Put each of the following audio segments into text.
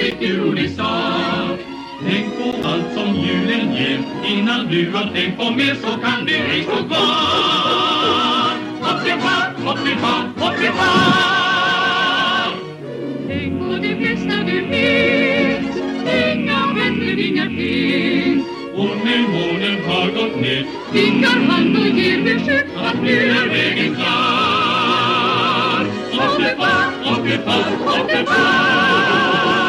riktigt rolig sak. Tänk på allt som julen ger. Innan du har tänkt på mer så kan det ej stå kvar. Hopp till fart, hopp till fart, hopp till fart. Tänk på det bästa du vet. Inga vänner, inga finns. Och när månen har gått ner vinkar han och ger besked att nu är vägen klar. Hopp till fart, hopp till fart, hopp till fart.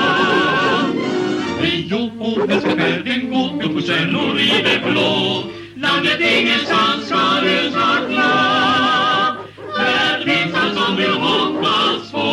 Rio på hästfärden går upp på kärnor i det blå. Landet ingenstans ska du snart nå. Här finns han som vill hoppas på.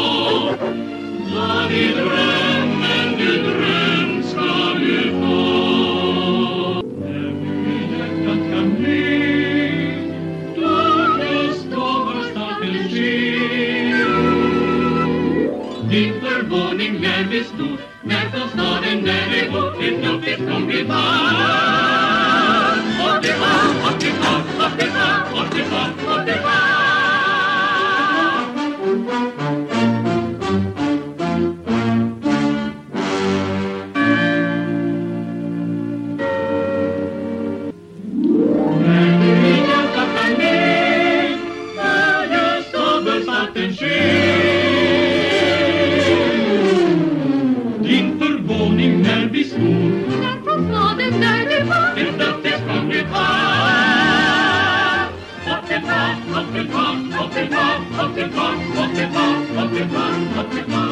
Vad i drömmen du drömt ska du få. När du i hjärtat kan bli, då just då var starten sker. Din förvåning lär bli stor när från staden där det bor ett luftligt kom till fart. Och det var, och det var, och det var, och det var, och det var. När du i hjärtat kan bli, när just då bör starten ske. Din förvåning när vi stor när från staden där det var ett löftes kom till fart. Hopp till fart, hopp till fart, hopp till fart, hopp till fart, hopp till fart, hopp till fart, hopp till fart.